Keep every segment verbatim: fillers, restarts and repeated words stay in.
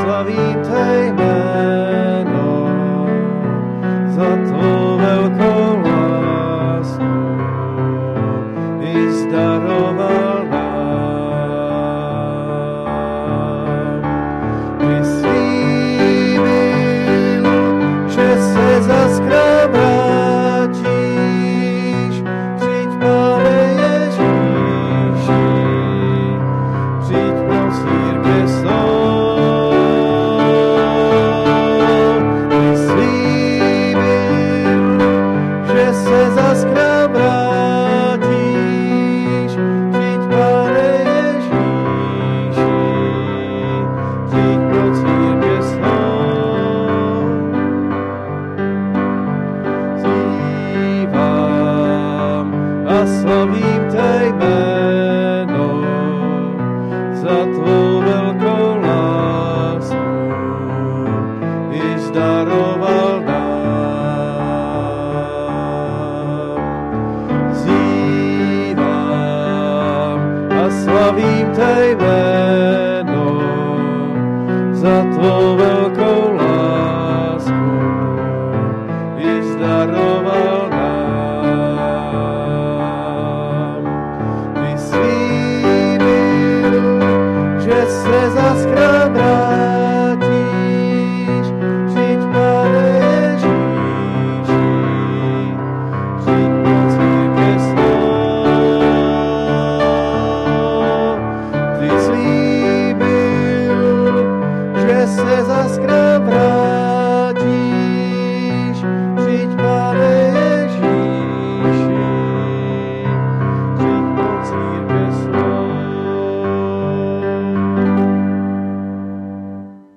slavím tvé jméno za tvou velkou lásku i zdaroval nám. Ty slíbil, že se zas k nám vrátíš, přijď, Pane Ježíši, přijď pro církev svou. Ty slíbil, že se zas k nám vrátíš, přijď, Pane Ježíši, přijď pro církev svou. Zpívám a slavím tvé jméno za tvou velkou lásku i zdaroval nám. Zpívám a slavím tvé jméno za tvou velkou lásku i zdaroval nám. Ty slíbil, že se zas k nám vrátíš, přijď, Pane Ježíši, přijď pro církev svou. Ty slíbil, že se zas k nám vrátíš, přijď, Pane Ježíši, přijď pro církev svou.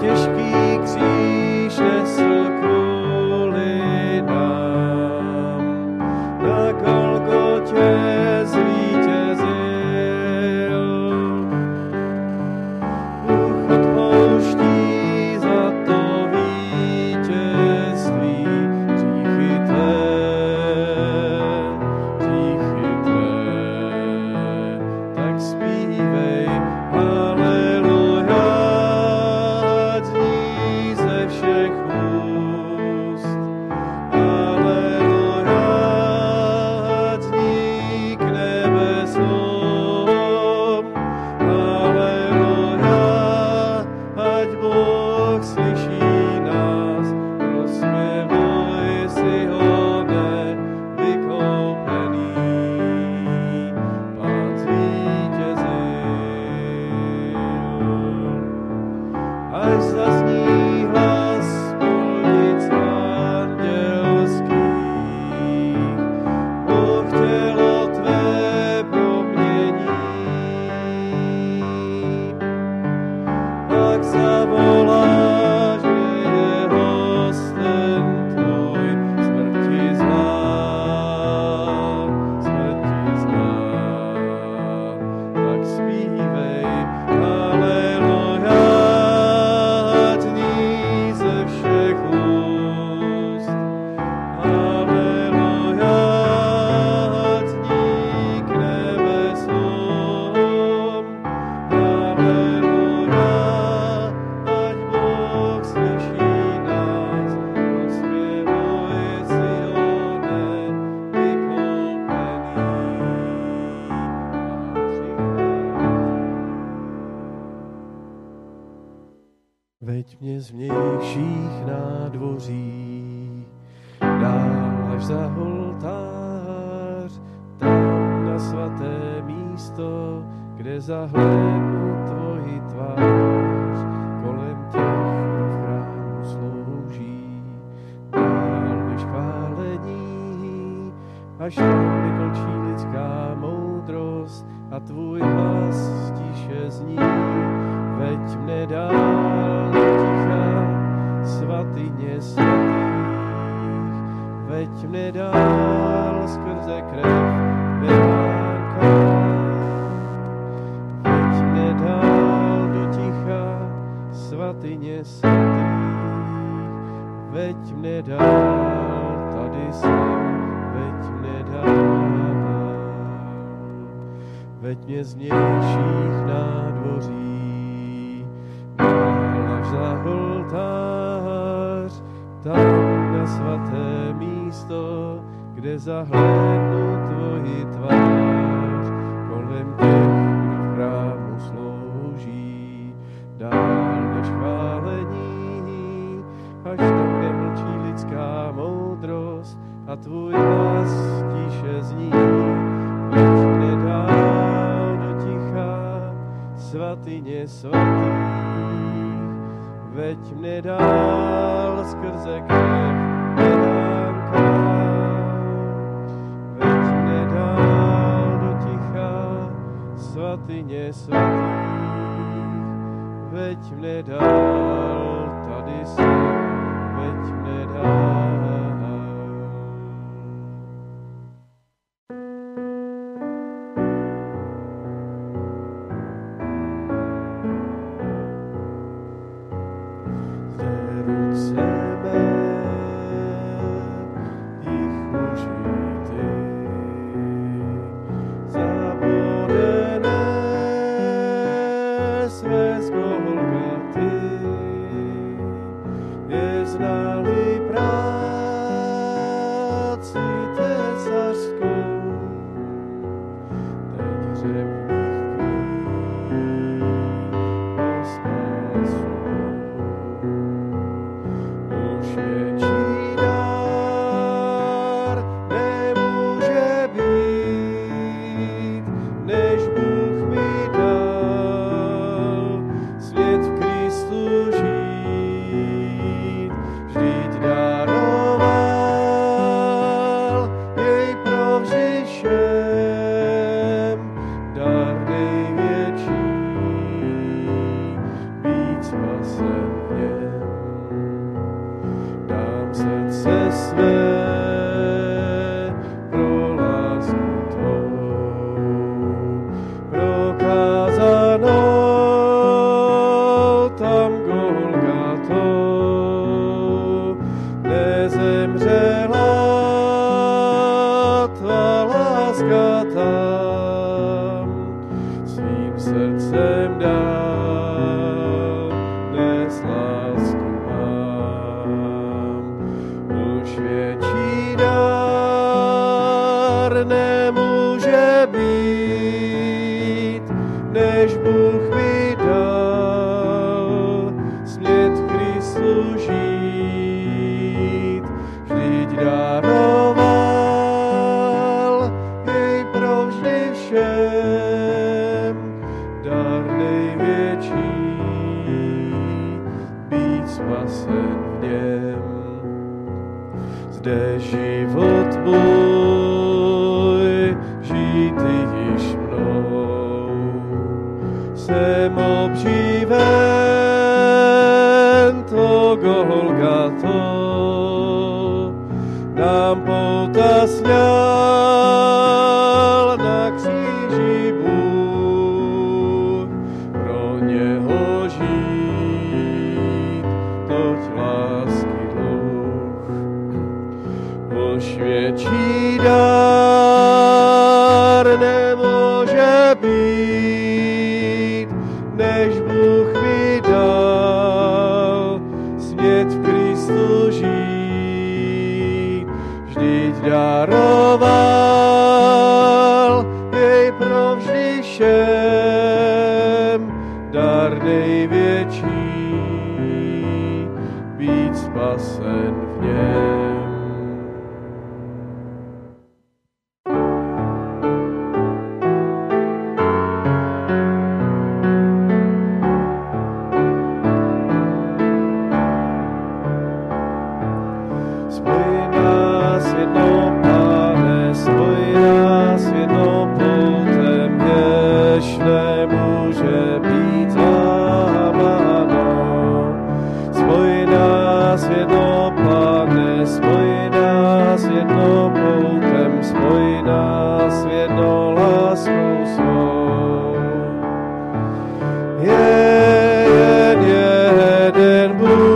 těžký kříž nesl kvůli nám. Na Golgotě zvítězil. Bůh odpouští za to vítězství. Hříchy tvé, hříchy tvé, tak zpívej haleluja, ať zní ze všech úst. Haleluja, ať zní k nebesům. Haleluja, ať Bůh slyší nás, rozpěvuj si ho nevykoupený. Pán zvítězil. Až zazní hlas polnic andělských, Bůh tělo tvé promění. Pak zavolá, že je hosten tvůj, smrti zlá, smrti zlá. Tak zpívej haleluja, ať zní ze všech úst. Haleluja, ať zní k nebesům. Haleluja, ať Bůh slyší nás, rozpěvuj si ho nevykoupený. Veď mě z vnějších nádvoří, dál až za oltář, tam na svaté místo, kde zahlédnu tvoji tvář, kolem těch, kdo v chrámu slouží, dál než chválení, až tam, kde mlčí lidská moudrost a tvůj hlas tiše zní. Veď mne dál do ticha, svatyně svatých, veď mne dál skrze krev beránka. Veď mne dál do ticha, svatyně svatých, veď mne dál, tady jsem, veď mne dál. Veď mě z vnějších nádvoří, dál až za oltář, tam na svaté místo, kde zahlédnu tvoji tvář, kolem těch, kdo v chrámu slouží, dál než chválení, až tam, kde mlčí lidská moudrost a tvůj hlas tiše zní. Veď mne dál do ticha, svatyně svatých, veď mne dál skrze krev beránka. Veď mne dál do ticha, svatyně svatých, veď mne dál, tady jsem, veď mne dál. Vždy své pro lásku tvou. Prokázanou tam Golgatou nezemřela tvá láska tam. Svým srdcem dál dnes lásku mám. Už větší dar nemůže být, než Bůh mi dal smět v Kristu žít. Vždyť daroval jej provždy všem, dar největší, být spasen v něm. Zde život můj, žít již mnou, jsem obživen to Golgatou, nám pouta sňal na kříži Bůh, pro něho žít, toť lásky dluh. Už větší dar nemůže být, než Bůh mi dal smět v Kristu žít. Vždyť daroval jej provždy všem, dar největší, být spasen v něm. Spoj nás jednou, Pane, spoj nás jednou poutem, jež nemůže být zlámáno. Spoj nás jednou, Pane, spoj nás jednou poutem, spoj nás jednou láskou svou. Je jen jeden Bůh,